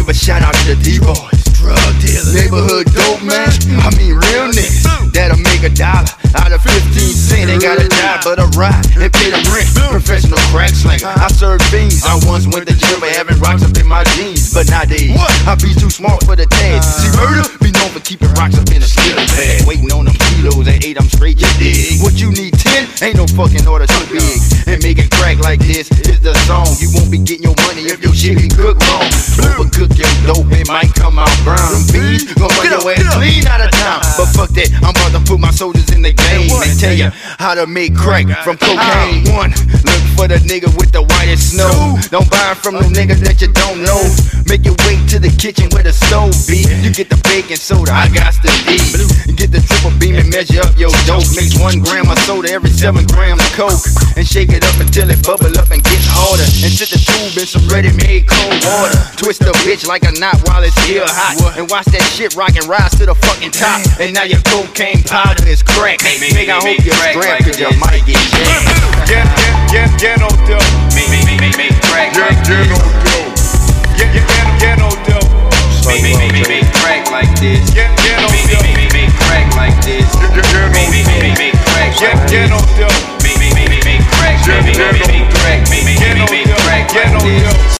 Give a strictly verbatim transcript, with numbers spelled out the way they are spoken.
give a shout out to the D-boys, drug dealers, neighborhood dope man. I mean real niggas that'll make a dollar out of fifteen cents. Ain't gotta die but a ride and pay the rent. Professional crack slinger, I serve fiends. I once went to jail for having rocks up in my jeans, but nowadays I be too smart for the tags. See, murder be known for keeping rocks up in a steel bag. Waiting on them kilos at eight, I'm straight, you dig. What you need ten, ain't no fucking order too big. And making crack like this is the song. You won't be getting your money if your shit be cooked wrong. Overcook your dope, it might come out brown. Them beans gon' run your ass clean out of town. But fuck that, I'm about to put my soldiers in the game and tell you how to make crack from cocaine. One, look for the nigga with the whitest snow. Don't buy it from no nigga that you don't know. Make your way to the kitchen where the stove be. You get the baking soda, I got the D. Get the triple beam and measure up your dope. Mix one gram of soda every seven grams of coke, and shake it up until it bubble up and get harder. And sit the tube in some ready-made cold water. Twist the bitch like a knot while it's still hot, and watch that shit rock and rise to the fucking top. And now your cocaine powder is crack. Make I hope you're strapped cause you might get jammed. Get, get, get, get no dope. Make, make, make, make, make crack Get, like get this. no dope. Get, get, get, get no dope. Make, make, make, make, make crack like this. Get, get no Make, make, dope. make,